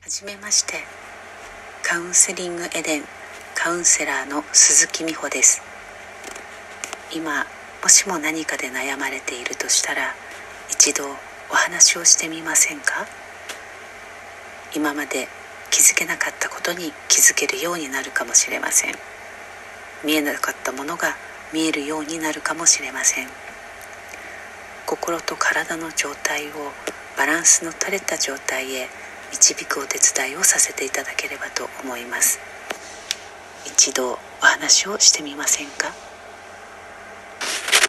じめまして。カウンセリングエデンカウンセラーの鈴木美穂です。今もしも何かで悩まれているとしたら、一度お話をしてみませんか？今まで気づけなかったことに気づけるようになるかもしれません。見えなかったものが見えるようになるかもしれません。心と体の状態をバランスの取れた状態へ導くお手伝いをさせていただければと思います。一度お話をしてみませんか？